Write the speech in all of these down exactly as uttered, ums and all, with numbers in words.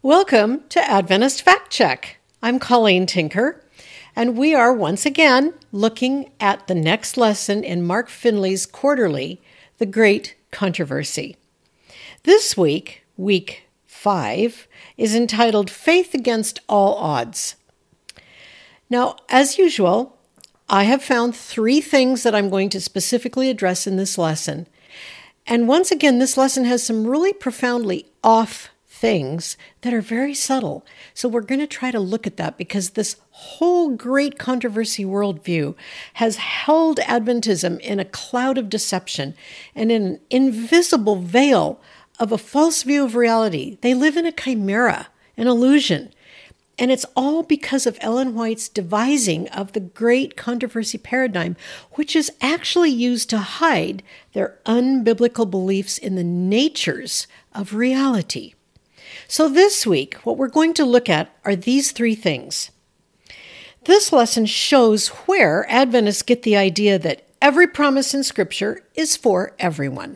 Welcome to Adventist Fact Check. I'm Colleen Tinker, and we are once again looking at the next lesson in Mark Finley's quarterly, The Great Controversy. This week, week five, is entitled Faith Against All Odds. Now, as usual, I have found three things that I'm going to specifically address in this lesson. And once again, this lesson has some really profoundly off things that are very subtle. So we're going to try to look at that because this whole great controversy worldview has held Adventism in a cloud of deception and in an invisible veil of a false view of reality. They live in a chimera, an illusion. And it's all because of Ellen White's devising of the great controversy paradigm, which is actually used to hide their unbiblical beliefs in the natures of reality. So this week, what we're going to look at are these three things. This lesson shows where Adventists get the idea that every promise in Scripture is for everyone.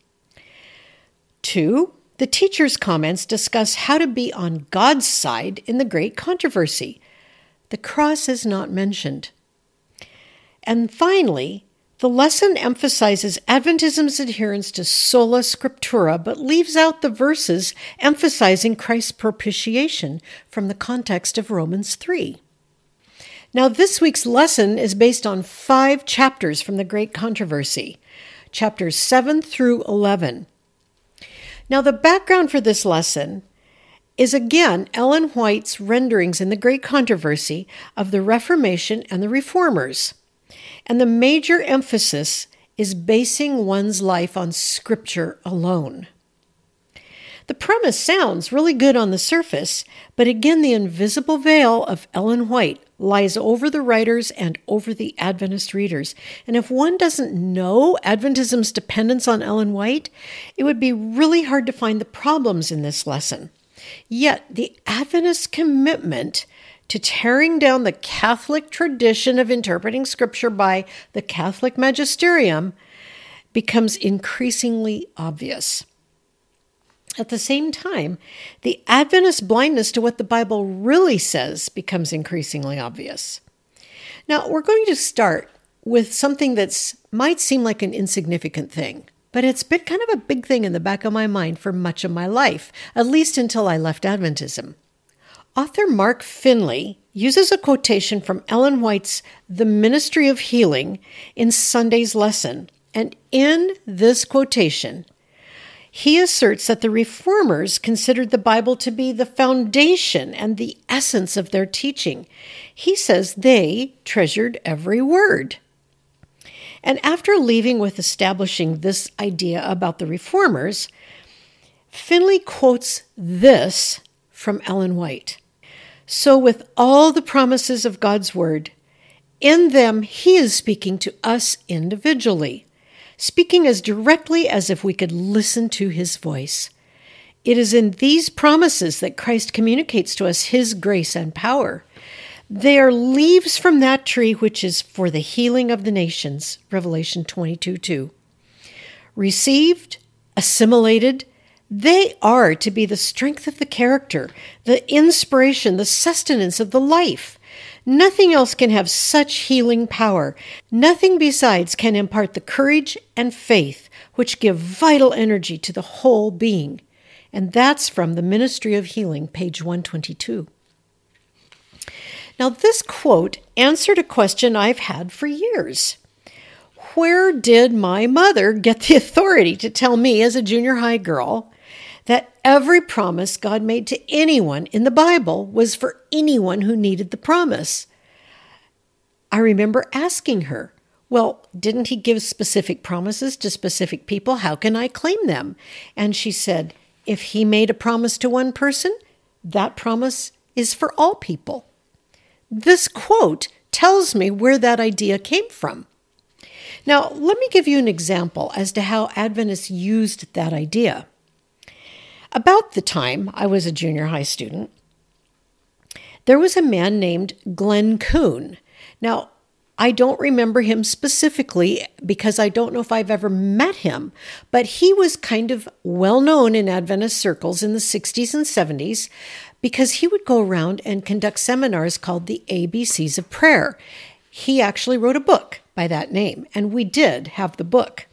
Two, the teacher's comments discuss how to be on God's side in the great controversy. The cross is not mentioned. And finally, the lesson emphasizes Adventism's adherence to sola scriptura, but leaves out the verses emphasizing Christ's propitiation from the context of Romans three. Now, this week's lesson is based on five chapters from the Great Controversy, chapters seven through eleven. Now, the background for this lesson is again Ellen White's renderings in the Great Controversy of the Reformation and the Reformers. And the major emphasis is basing one's life on Scripture alone. The premise sounds really good on the surface, but again, the invisible veil of Ellen White lies over the writers and over the Adventist readers. And if one doesn't know Adventism's dependence on Ellen White, it would be really hard to find the problems in this lesson. Yet, the Adventist commitment to tearing down the Catholic tradition of interpreting Scripture by the Catholic magisterium becomes increasingly obvious. At the same time, the Adventist blindness to what the Bible really says becomes increasingly obvious. Now, we're going to start with something that might seem like an insignificant thing, but it's been kind of a big thing in the back of my mind for much of my life, at least until I left Adventism. Author Mark Finley uses a quotation from Ellen White's The Ministry of Healing in Sunday's lesson, and in this quotation, he asserts that the Reformers considered the Bible to be the foundation and the essence of their teaching. He says they treasured every word. And after leaving with establishing this idea about the Reformers, Finley quotes this from Ellen White. So with all the promises of God's Word, in them He is speaking to us individually, speaking as directly as if we could listen to His voice. It is in these promises that Christ communicates to us His grace and power. They are leaves from that tree which is for the healing of the nations, Revelation twenty-two two. Received, assimilated, they are to be the strength of the character, the inspiration, the sustenance of the life. Nothing else can have such healing power. Nothing besides can impart the courage and faith which give vital energy to the whole being. And that's from the Ministry of Healing, page one twenty-two. Now, this quote answered a question I've had for years. Where did my mother get the authority to tell me as a junior high girl that every promise God made to anyone in the Bible was for anyone who needed the promise? I remember asking her, well, didn't He give specific promises to specific people? How can I claim them? And she said, if He made a promise to one person, that promise is for all people. This quote tells me where that idea came from. Now, let me give you an example as to how Adventists used that idea. About the time I was a junior high student, there was a man named Glenn Kuhn. Now, I don't remember him specifically because I don't know if I've ever met him, but he was kind of well known in Adventist circles in the sixties and seventies because he would go around and conduct seminars called the A B Cs of Prayer. He actually wrote a book by that name, and we did have the book.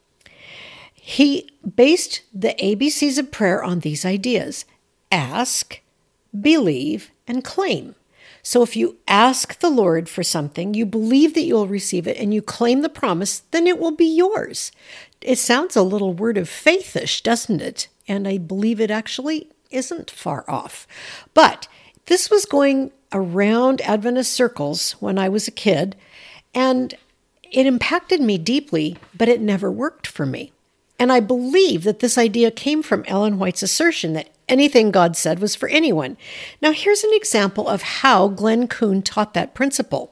He based the A B Cs of prayer on these ideas: ask, believe, and claim. So if you ask the Lord for something, you believe that you'll receive it, and you claim the promise, then it will be yours. It sounds a little word of faithish, doesn't it? And I believe it actually isn't far off. But this was going around Adventist circles when I was a kid, and it impacted me deeply, but it never worked for me. And I believe that this idea came from Ellen White's assertion that anything God said was for anyone. Now, here's an example of how Glenn Kuhn taught that principle.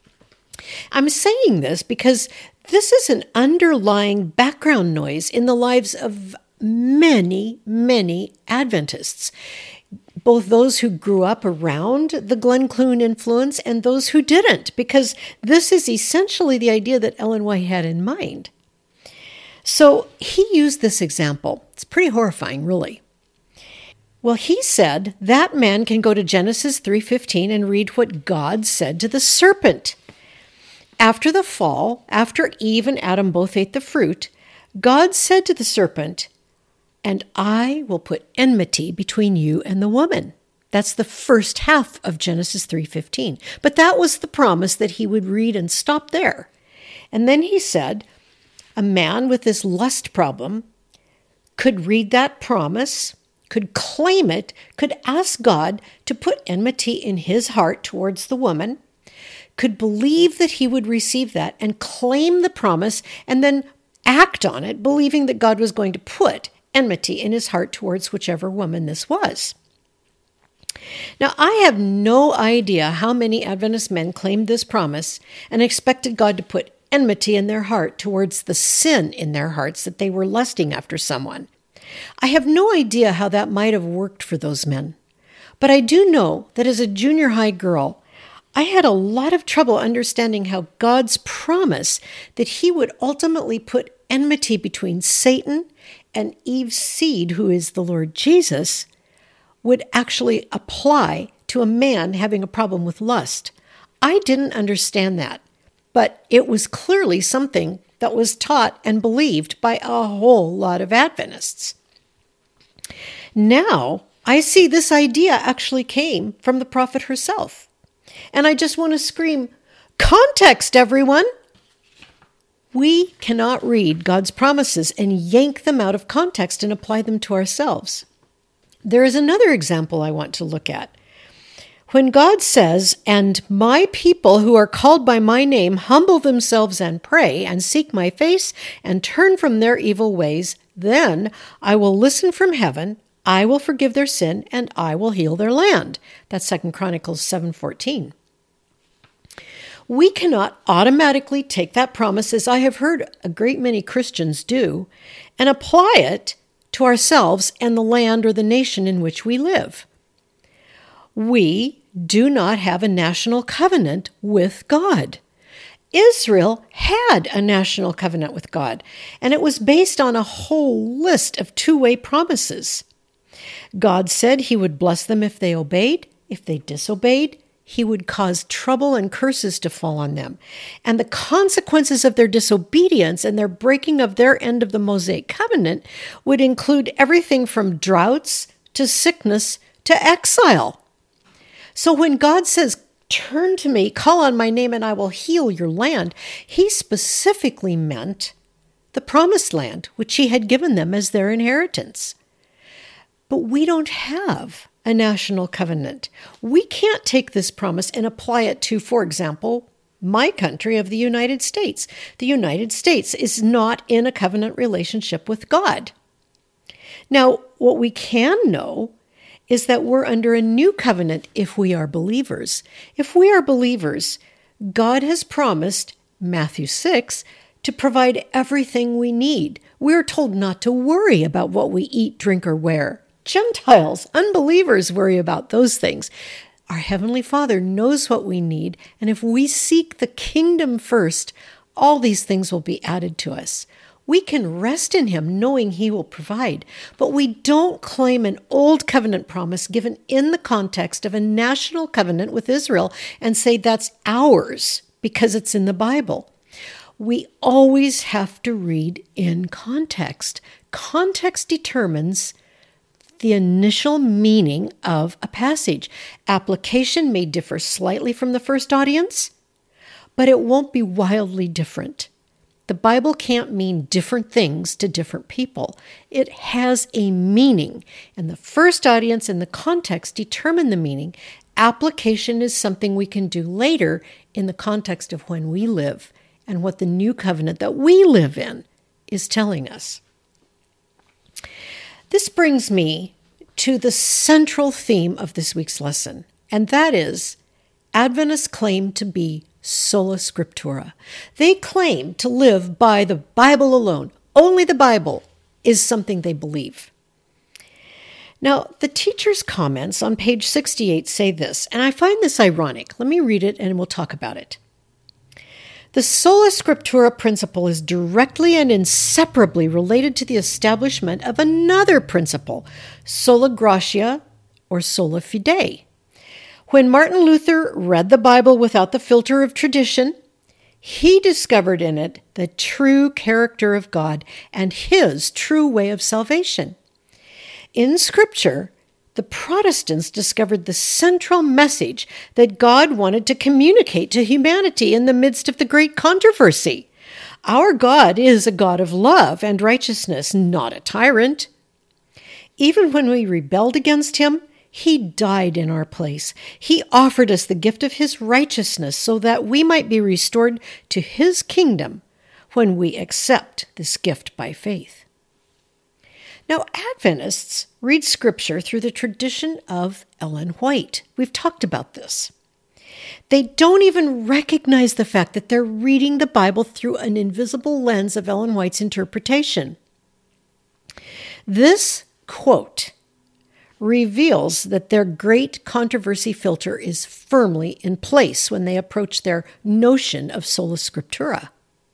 I'm saying this because this is an underlying background noise in the lives of many, many Adventists, both those who grew up around the Glenn Kuhn influence and those who didn't, because this is essentially the idea that Ellen White had in mind. So he used this example. It's pretty horrifying, really. Well, he said that man can go to Genesis three fifteen and read what God said to the serpent. After the fall, after Eve and Adam both ate the fruit, God said to the serpent, "And I will put enmity between you and the woman." That's the first half of Genesis three fifteen. But that was the promise that he would read and stop there. And then he said, a man with this lust problem could read that promise, could claim it, could ask God to put enmity in his heart towards the woman, could believe that he would receive that and claim the promise and then act on it, believing that God was going to put enmity in his heart towards whichever woman this was. Now, I have no idea how many Adventist men claimed this promise and expected God to put enmity in their heart towards the sin in their hearts that they were lusting after someone. I have no idea how that might have worked for those men. But I do know that as a junior high girl, I had a lot of trouble understanding how God's promise that he would ultimately put enmity between Satan and Eve's seed, who is the Lord Jesus, would actually apply to a man having a problem with lust. I didn't understand that. But it was clearly something that was taught and believed by a whole lot of Adventists. Now, I see this idea actually came from the prophet herself. And I just want to scream, context, everyone! We cannot read God's promises and yank them out of context and apply them to ourselves. There is another example I want to look at. When God says, "And my people who are called by my name humble themselves and pray and seek my face and turn from their evil ways, then I will listen from heaven, I will forgive their sin, and I will heal their land." That's Second Chronicles seven fourteen. We cannot automatically take that promise, as I have heard a great many Christians do, and apply it to ourselves and the land or the nation in which we live. We do not have a national covenant with God. Israel had a national covenant with God, and it was based on a whole list of two-way promises. God said he would bless them if they obeyed. If they disobeyed, he would cause trouble and curses to fall on them. And the consequences of their disobedience and their breaking of their end of the Mosaic covenant would include everything from droughts to sickness to exile. So when God says, "Turn to me, call on my name, and I will heal your land," he specifically meant the promised land, which he had given them as their inheritance. But we don't have a national covenant. We can't take this promise and apply it to, for example, my country of the United States. The United States is not in a covenant relationship with God. Now, what we can know is that we're under a new covenant if we are believers. If we are believers, God has promised, Matthew six, to provide everything we need. We're told not to worry about what we eat, drink, or wear. Gentiles, unbelievers worry about those things. Our Heavenly Father knows what we need, and if we seek the kingdom first, all these things will be added to us. We can rest in Him knowing He will provide, but we don't claim an old covenant promise given in the context of a national covenant with Israel and say that's ours because it's in the Bible. We always have to read in context. Context determines the initial meaning of a passage. Application may differ slightly from the first audience, but it won't be wildly different. The Bible can't mean different things to different people. It has a meaning, and the first audience and the context determine the meaning. Application is something we can do later in the context of when we live and what the new covenant that we live in is telling us. This brings me to the central theme of this week's lesson, and that is Adventists claim to be sola scriptura. They claim to live by the Bible alone. Only the Bible is something they believe. Now, the teacher's comments on page sixty-eight say this, and I find this ironic. Let me read it and we'll talk about it. The sola scriptura principle is directly and inseparably related to the establishment of another principle, sola gratia or sola fide. When Martin Luther read the Bible without the filter of tradition, he discovered in it the true character of God and His true way of salvation. In Scripture, the Protestants discovered the central message that God wanted to communicate to humanity in the midst of the great controversy. Our God is a God of love and righteousness, not a tyrant. Even when we rebelled against Him, He died in our place. He offered us the gift of His righteousness so that we might be restored to His kingdom when we accept this gift by faith. Now, Adventists read Scripture through the tradition of Ellen White. We've talked about this. They don't even recognize the fact that they're reading the Bible through an invisible lens of Ellen White's interpretation. This quote reveals that their great controversy filter is firmly in place when they approach their notion of sola scriptura.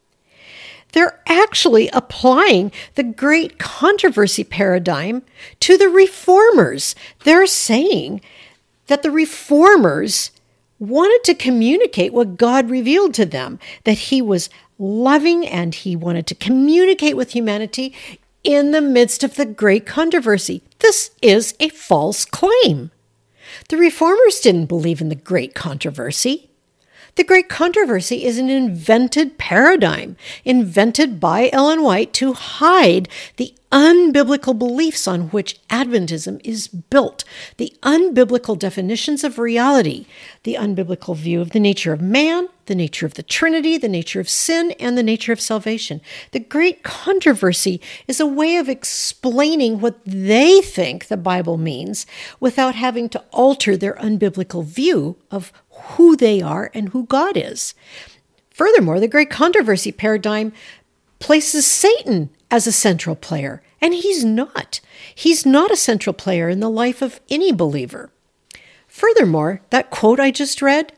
They're actually applying the great controversy paradigm to the reformers. They're saying that the reformers wanted to communicate what God revealed to them, that He was loving and He wanted to communicate with humanity in the midst of the great controversy. This is a false claim. The reformers didn't believe in the great controversy. The great controversy is an invented paradigm, invented by Ellen White to hide the unbiblical beliefs on which Adventism is built, the unbiblical definitions of reality, the unbiblical view of the nature of man, the nature of the Trinity, the nature of sin, and the nature of salvation. The great controversy is a way of explaining what they think the Bible means without having to alter their unbiblical view of who they are and who God is. Furthermore, the great controversy paradigm places Satan as a central player, and he's not. He's not a central player in the life of any believer. Furthermore, that quote I just read,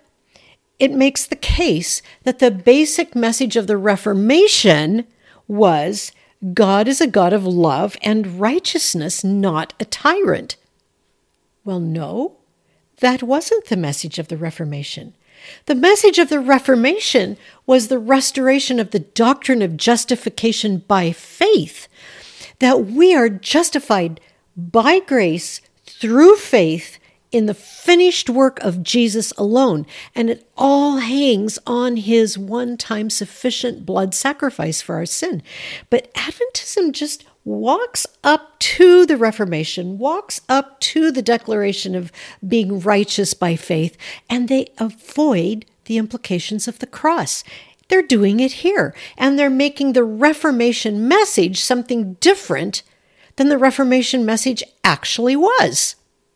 it makes the case that the basic message of the Reformation was God is a God of love and righteousness, not a tyrant. Well, no, that wasn't the message of the Reformation. The message of the Reformation was the restoration of the doctrine of justification by faith, that we are justified by grace through faith in the finished work of Jesus alone, and it all hangs on His one-time sufficient blood sacrifice for our sin. But Adventism just walks up to the Reformation, walks up to the declaration of being righteous by faith, and they avoid the implications of the cross. They're doing it here, and they're making the Reformation message something different than the Reformation message actually was.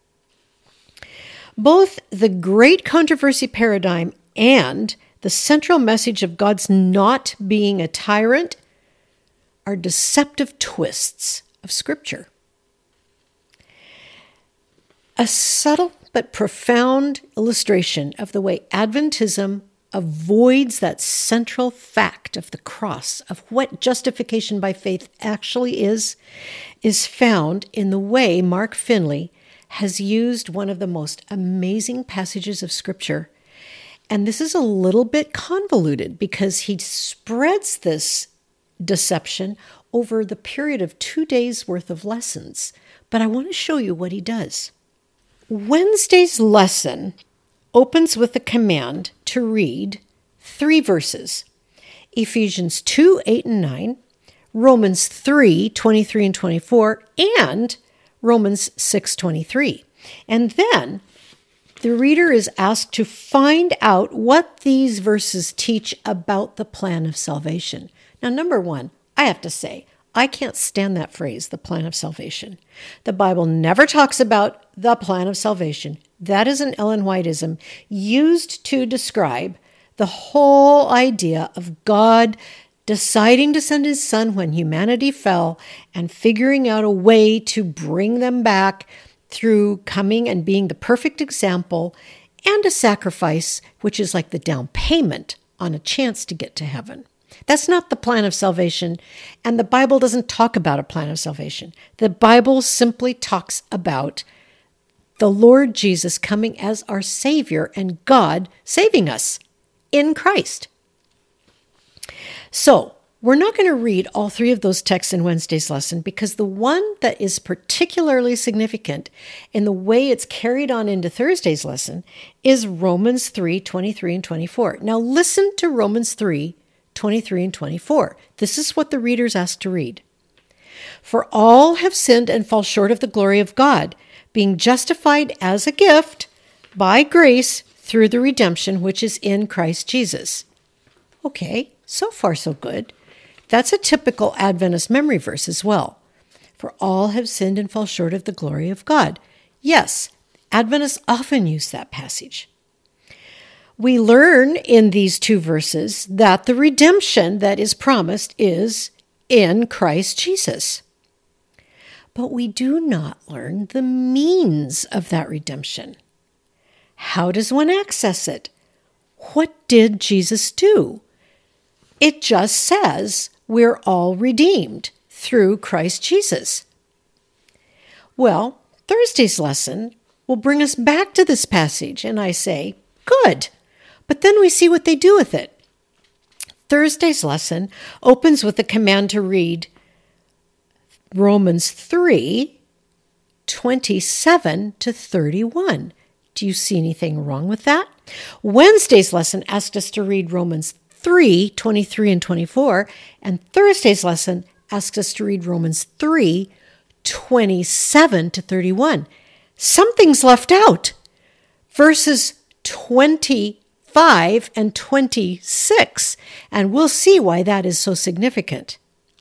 Both the great controversy paradigm and the central message of God's not being a tyrant are deceptive twists of Scripture. A subtle but profound illustration of the way Adventism avoids that central fact of the cross, of what justification by faith actually is, is found in the way Mark Finley has used one of the most amazing passages of Scripture. And this is a little bit convoluted because he spreads this deception over the period of two days worth of lessons. But I want to show you what he does. Wednesday's lesson opens with a command to read three verses: Ephesians two, eight, and nine, Romans three, twenty-three and twenty-four, and Romans six, twenty-three. And then the reader is asked to find out what these verses teach about the plan of salvation. Now, number one, I have to say, I can't stand that phrase, the plan of salvation. The Bible never talks about the plan of salvation. That is an Ellen Whiteism used to describe the whole idea of God deciding to send his son when humanity fell and figuring out a way to bring them back through coming and being the perfect example and a sacrifice, which is like the down payment on a chance to get to heaven. That's not the plan of salvation, and the Bible doesn't talk about a plan of salvation. The Bible simply talks about the Lord Jesus coming as our Savior and God saving us in Christ. So, we're not going to read all three of those texts in Wednesday's lesson because the one that is particularly significant in the way it's carried on into Thursday's lesson is Romans three, twenty-three and twenty-four. Now listen to Romans three, twenty-three and twenty-four. This is what the reader's asked to read. For all have sinned and fall short of the glory of God, being justified as a gift by grace through the redemption which is in Christ Jesus. Okay, so far so good. That's a typical Adventist memory verse as well. For all have sinned and fall short of the glory of God. Yes, Adventists often use that passage. We learn in these two verses that the redemption that is promised is in Christ Jesus. But we do not learn the means of that redemption. How does one access it? What did Jesus do? It just says we're all redeemed through Christ Jesus. Well, Thursday's lesson will bring us back to this passage, and I say, good. But then we see what they do with it. Thursday's lesson opens with a command to read Romans three, twenty-seven to thirty-one. Do you see anything wrong with that? Wednesday's lesson asked us to read Romans three, twenty-three and twenty-four, and Thursday's lesson asks us to read Romans three, twenty-seven to thirty-one. Something's left out. Verses twenty-five and twenty-six, and we'll see why that is so significant.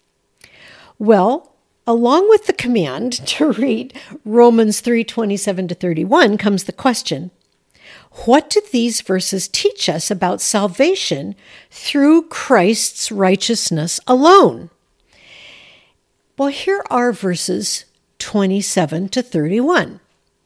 Well, along with the command to read Romans three, twenty-seven to thirty-one comes the question, what do these verses teach us about salvation through Christ's righteousness alone? Well, here are verses twenty-seven to thirty-one.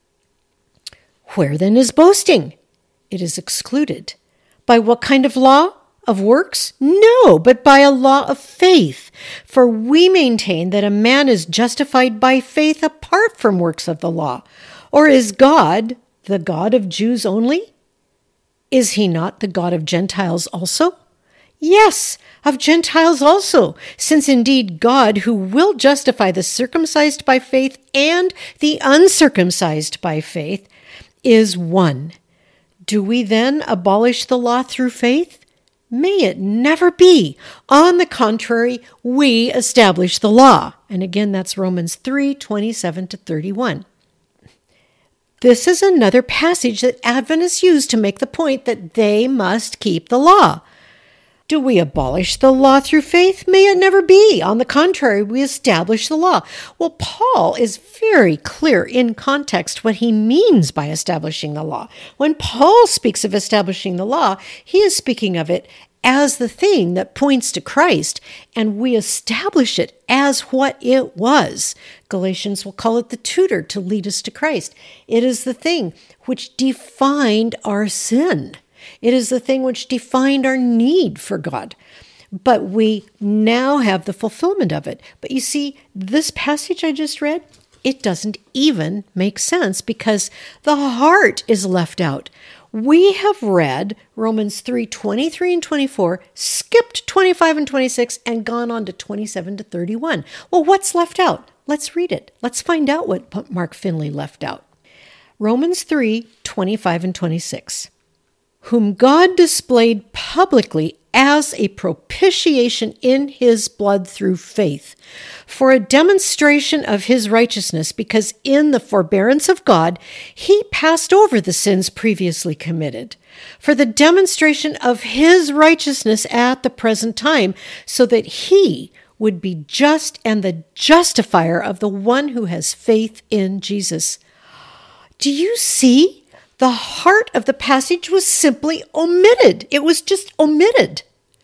Where then is boasting? It is excluded. By what kind of law? Of works? No, but by a law of faith. For we maintain that a man is justified by faith apart from works of the law. Or is God the God of Jews only? Is he not the God of Gentiles also? Yes, of Gentiles also, since indeed God, who will justify the circumcised by faith and the uncircumcised by faith, is one. Do we then abolish the law through faith? May it never be. On the contrary, we establish the law. And again, that's Romans three, twenty-seven to thirty-one. This is another passage that Adventists use to make the point that they must keep the law. Do we abolish the law through faith? May it never be. On the contrary, we establish the law. Well, Paul is very clear in context what he means by establishing the law. When Paul speaks of establishing the law, he is speaking of it as the thing that points to Christ, and we establish it as what it was. Galatians will call it the tutor to lead us to Christ. It is the thing which defined our sin. It is the thing which defined our need for God. But we now have the fulfillment of it. But you see, this passage I just read, it doesn't even make sense because the heart is left out. We have read Romans three, twenty-three and twenty-four, skipped twenty-five and twenty-six, and gone on to twenty-seven to thirty-one. Well, what's left out? Let's read it. Let's find out what Mark Finley left out. Romans three, twenty-five and twenty-six. Whom God displayed publicly as a propitiation in his blood through faith, for a demonstration of his righteousness, because in the forbearance of God, he passed over the sins previously committed, for the demonstration of his righteousness at the present time, so that he would be just and the justifier of the one who has faith in Jesus. Do you see? The heart of the passage was simply omitted. It was just omitted.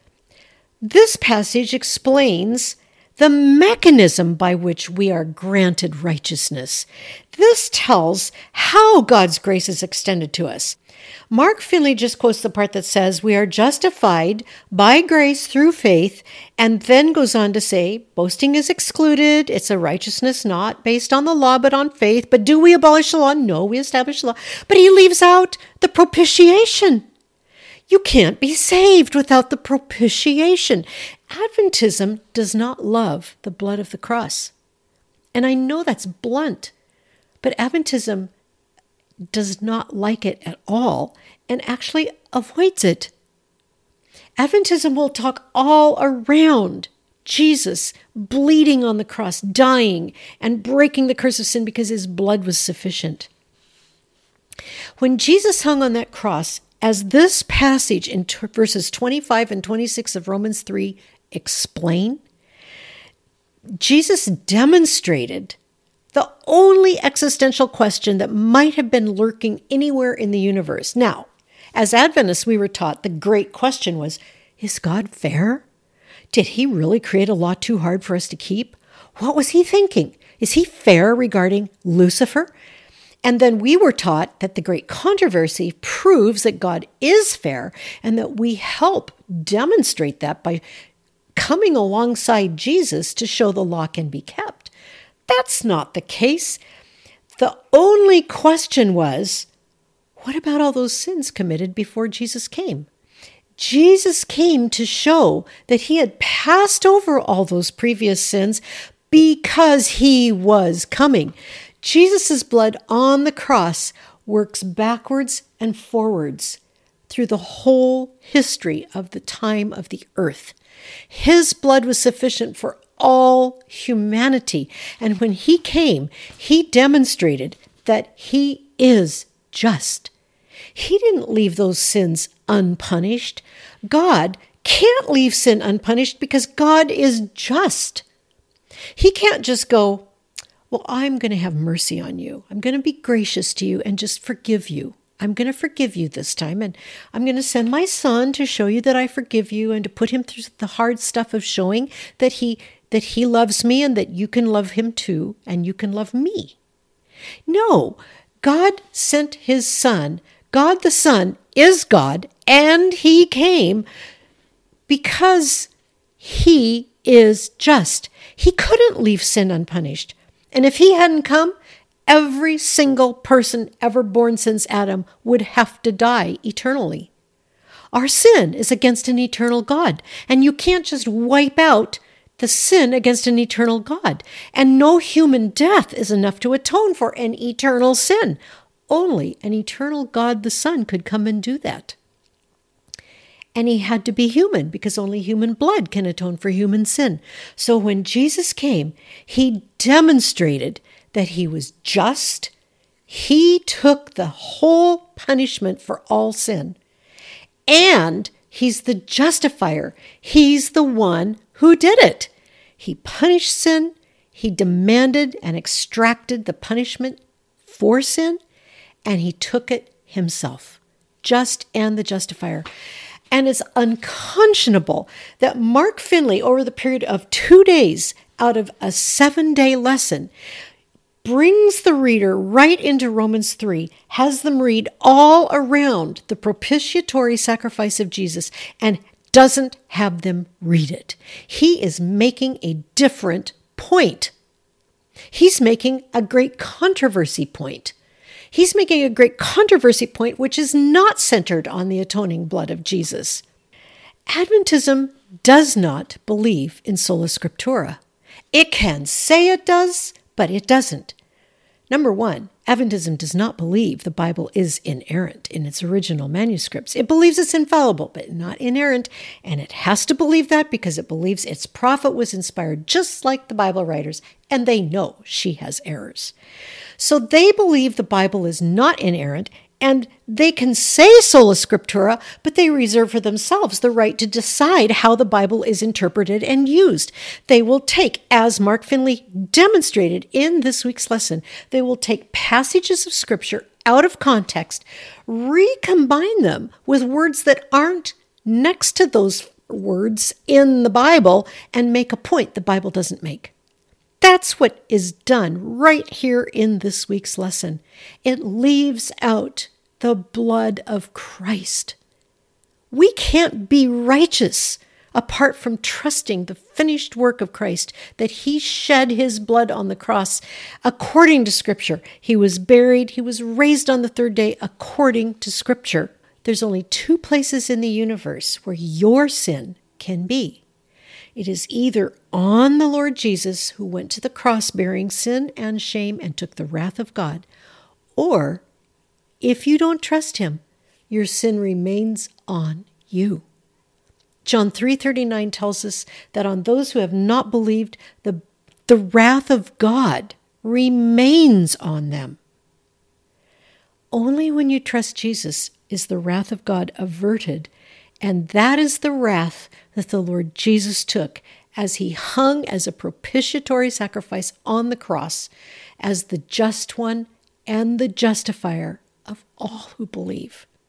This passage explains the mechanism by which we are granted righteousness. This tells how God's grace is extended to us. Mark Finley just quotes the part that says we are justified by grace through faith, and then goes on to say, boasting is excluded. It's a righteousness not based on the law, but on faith. But do we abolish the law? No, we establish the law. But he leaves out the propitiation. You can't be saved without the propitiation. Adventism does not love the blood of the cross. And I know that's blunt, but Adventism does not like it at all and actually avoids it. Adventism will talk all around Jesus bleeding on the cross, dying, and breaking the curse of sin because his blood was sufficient. When Jesus hung on that cross, as this passage in t- verses twenty-five and twenty-six of Romans three explain, Jesus demonstrated the only existential question that might have been lurking anywhere in the universe. Now, as Adventists, we were taught the great question was, is God fair? Did he really create a law too hard for us to keep? What was he thinking? Is he fair regarding Lucifer? And then we were taught that the great controversy proves that God is fair, and that we help demonstrate that by coming alongside Jesus to show the law can be kept. That's not the case. The only question was, what about all those sins committed before Jesus came? Jesus came to show that he had passed over all those previous sins because he was coming. Jesus' blood on the cross works backwards and forwards through the whole history of the time of the earth. His blood was sufficient for all humanity. And when he came, he demonstrated that he is just. He didn't leave those sins unpunished. God can't leave sin unpunished because God is just. He can't just go, well, I'm going to have mercy on you. I'm going to be gracious to you and just forgive you. I'm going to forgive you this time, and I'm going to send my son to show you that I forgive you and to put him through the hard stuff of showing that he that he loves me and that you can love him too, and you can love me. No, God sent his son. God the Son is God, and he came because he is just. He couldn't leave sin unpunished. And if he hadn't come, every single person ever born since Adam would have to die eternally. Our sin is against an eternal God, and you can't just wipe out the sin against an eternal God. And no human death is enough to atone for an eternal sin. Only an eternal God the Son could come and do that. And he had to be human because only human blood can atone for human sin. So when Jesus came, he demonstrated that he was just. He took the whole punishment for all sin. And he's the justifier. He's the one who did it. He punished sin. He demanded and extracted the punishment for sin. And he took it himself. Just and the justifier. And it's unconscionable that Mark Finley, over the period of two days out of a seven-day lesson, brings the reader right into Romans three, has them read all around the propitiatory sacrifice of Jesus, and doesn't have them read it. He is making a different point. He's making a great controversy point. He's making a great controversy point which is not centered on the atoning blood of Jesus. Adventism does not believe in sola scriptura. It can say it does, but it doesn't. Number one, Adventism does not believe the Bible is inerrant in its original manuscripts. It believes it's infallible, but not inerrant, and it has to believe that because it believes its prophet was inspired just like the Bible writers, and they know she has errors. So they believe the Bible is not inerrant, and they can say sola scriptura, but they reserve for themselves the right to decide how the Bible is interpreted and used. They will take, as Mark Finley demonstrated in this week's lesson, they will take passages of Scripture out of context, recombine them with words that aren't next to those words in the Bible, and make a point the Bible doesn't make. That's what is done right here in this week's lesson. It leaves out the blood of Christ. We can't be righteous apart from trusting the finished work of Christ, that he shed his blood on the cross according to Scripture. He was buried, he was raised on the third day according to Scripture. There's only two places in the universe where your sin can be. It is either on the Lord Jesus, who went to the cross bearing sin and shame and took the wrath of God, or if you don't trust him, your sin remains on you. John three thirty-nine tells us that on those who have not believed, the, the wrath of God remains on them. Only when you trust Jesus is the wrath of God averted, and that is the wrath that the Lord Jesus took as he hung as a propitiatory sacrifice on the cross as the just one and the justifier of all who believe.